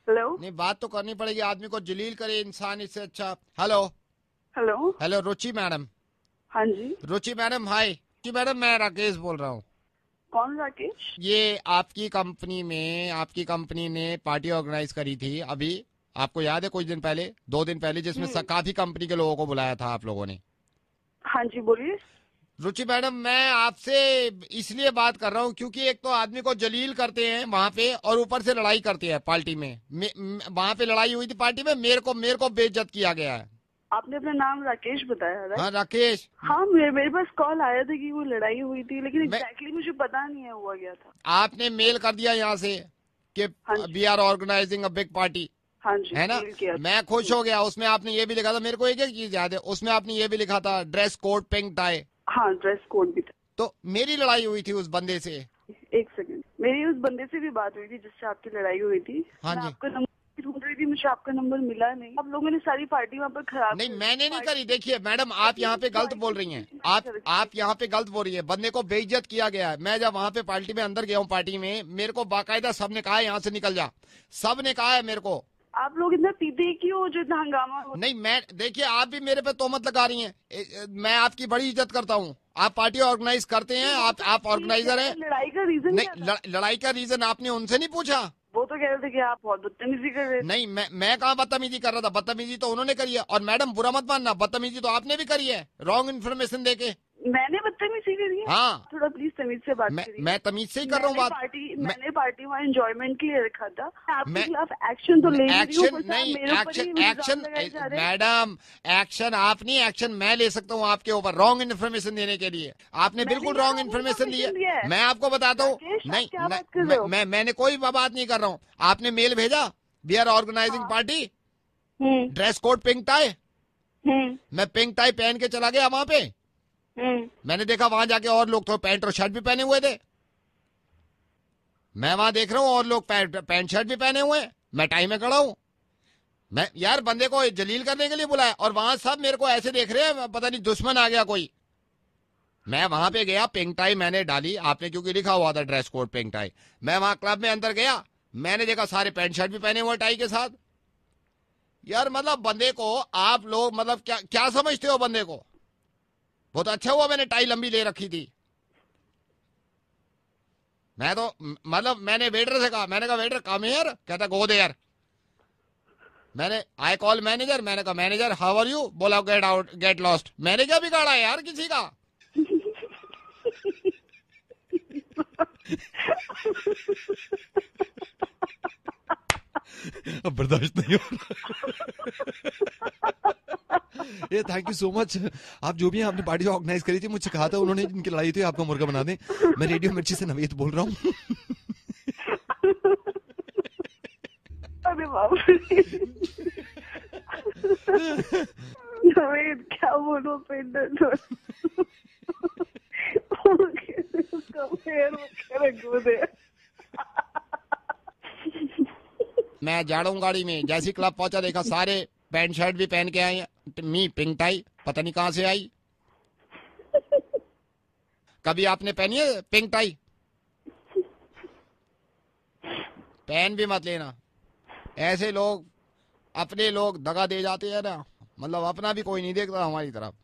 Hello. नहीं, बात तो करनी पड़ेगी, आदमी को जलील करे इंसान, इससे अच्छा। Hello. Hello. Hello Ruchi madam. हाँ जी। रुचि मैडम हाय। रुचि मैडम, मैं राकेश बोल रहा हूँ। कौन राकेश? ये आपकी कंपनी ने पार्टी ऑर्गेनाइज करी थी अभी, आपको याद है? कुछ दिन पहले, 2 दिन पहले, जिसमें हम्म। काफी कंपनी के लोगों को बुलाया था आप लोगों ने। हाँ जी, बोलिए। रुचि मैडम, मैं आपसे इसलिए बात कर रहा हूँ क्योंकि एक तो आदमी को जलील करते हैं वहां पे, और ऊपर से लड़ाई करते हैं पार्टी में। वहां पे लड़ाई हुई थी पार्टी में, मेरे को बेइज्जत किया गया है। आपने अपना नाम राकेश बताया, हाँ राइट? राकेश। हाँ, मेरे पास कॉल आया था कि वो लड़ाई हुई थी, लेकिन मैं एग्जैक्टली मुझे पता नहीं है हुआ क्या था। आपने मेल कर दिया यहाँ से कि हाँ जी। We are organising a big party, हाँ जी, है ना? मेल किया था। मैं खुश हो गया। उसमें आपने ये भी लिखा था, मेरे को एक एक चीज याद है, उसमें आपने ये भी लिखा था ड्रेस कोड पिंक टाई। हाँ, ड्रेस कोड भी था। तो मेरी लड़ाई हुई थी उस बंदे से। एक सेकंड, मेरी उस बंदे से भी बात हुई थी जिससे आपकी लड़ाई हुई थी। हाँ मैं जी। आपका नंबर ढूंढ रही थी, मुझे आपका नंबर मिला नहीं। आप लोगों ने सारी पार्टी वहाँ पर खराब नहीं, कर दी। मैंने नहीं करी। पार्टी देखिए मैडम, आप यहाँ पे गलत बोल रही हैं। आप कर रखी आप थी। यहाँ पे गलत बोल रही है। बंदे को बेइज्जत किया गया है। मैं जब वहां पे पार्टी में अंदर गया हूँ, पार्टी में मेरे को बाकायदा सबने कहा है यहाँ से निकल जा। सबने कहा है मेरे को। आप लोग इतना पीते क्यों हो जो इतना हंगामा हो? नहीं, मैं देखिए, आप भी मेरे पे तोहमत लगा रही हैं। मैं आपकी बड़ी इज्जत करता हूँ। आप पार्टी ऑर्गेनाइज करते हैं, वो तो आप ठीक ऑर्गेनाइजर है, हैं। लड़ाई का रीजन क्या नहीं, था? लड़ाई का रीजन आपने उनसे नहीं पूछा? वो तो कह रहे थे कि आप बहुत बदतमीजी कर रहे थे। नहीं, मैं कहाँ बदतमीजी कर रहा था? बदतमीजी तो उन्होंने करी है। और मैडम बुरा मत मानना, बदतमीजी तो आपने भी करी है, रॉन्ग इन्फॉर्मेशन देके। मैंने बदतमीजी करी है? हाँ। थोड़ा प्लीज तमीज से बात करिए। मैं तमीज से ही कर रहा हूँ बात। मैं मैंने पार्टी वहाँ एंजॉयमेंट के लिए रखा था। मैं आपके मैं खिलाफ एक्शन तो ले नहीं रही हूँ, एक्शन पर आप नहीं, मेरे ऊपर एक्शन ही इल्जाम एक्शन लगाए जा रहे हैं। मैडम, एक्शन आप नहीं, एक्शन मैं ले सकता हूँ आपके ऊपर, रॉन्ग इन्फॉर्मेशन देने के लिए। आपने मैंने बिल्कुल क्या रॉन्ग रॉन्ग इन्फॉर्मेशन दी है। इन्फॉर्मेशन दिया है? मैं आपको बताता हूँ। राकेश, आप नहीं, क्या नहीं, बात कर रहे हो? मैंने कोई बात नहीं कर रहा हूँ। आपने मेल भेजा, वी आर ऑर्गेनाइजिंग हाँ। पार्टी, हम्म। Dress code pink tie. हम्म। मैं पिंक टाई पहन के चला गया वहां पे। हम्म। मैंने देखा वहां जाके और लोग तो पैंट और शर्ट भी पहने हुए थे। मैं वहां देख रहा हूँ और लोग पैंट शर्ट भी पहने हुए हैं, मैं टाई में खड़ा हूँ। मैं यार बंदे को जलील करने के लिए बुलाया, और वहां सब मेरे को ऐसे देख रहे हैं, पता नहीं दुश्मन आ गया कोई। मैं वहां पे गया, पिंक टाई मैंने डाली, आपने क्योंकि लिखा हुआ था ड्रेस कोड पिंक टाई। मैं वहां क्लब में अंदर गया, मैंने देखा सारे पैंट शर्ट भी पहने हुए टाई के साथ। यार मतलब बंदे को आप लोग मतलब क्या क्या समझते हो बंदे को? बहुत अच्छा हुआ मैंने टाई लंबी ले रखी थी। मैं तो मतलब मैंने वेटर से कहा, मैंने कहा वेटर कम हियर, कहता गो देयर। मैंने आई कॉल मैनेजर, मैंने कहा मैनेजर हाउ आर यू, बोला गेट आउट गेट लॉस्ट। मैंने क्या बिगाड़ा है यार किसी का? अब बर्दाश्त नहीं हो रहा। ये थैंक यू सो मच। आप जो भी हैं, आपने पार्टी ऑर्गेनाइज करी थी, मुझसे कहा था उन्होंने, जिनकी लड़ाई थी, आपका मुर्गा बना दें। मैं रेडियो मिर्ची से नवेद बोल रहा हूँ। अरे बाप रे। नवेद, क्या बोलो पेट दर्द हो उसका पैर वगैरह कूदे। मैं जा रहा हूँ गाड़ी में, जैसी क्लब पहुंचा देखा सारे पैंट शर्ट भी पहन के आए हैं, मी पिंक टाई पता नहीं कहाँ से आई। कभी आपने पहनी है पिंक टाई? पहन भी मत लेना। ऐसे लोग, अपने लोग दगा दे जाते हैं ना, मतलब अपना भी कोई नहीं देखता हमारी तरफ।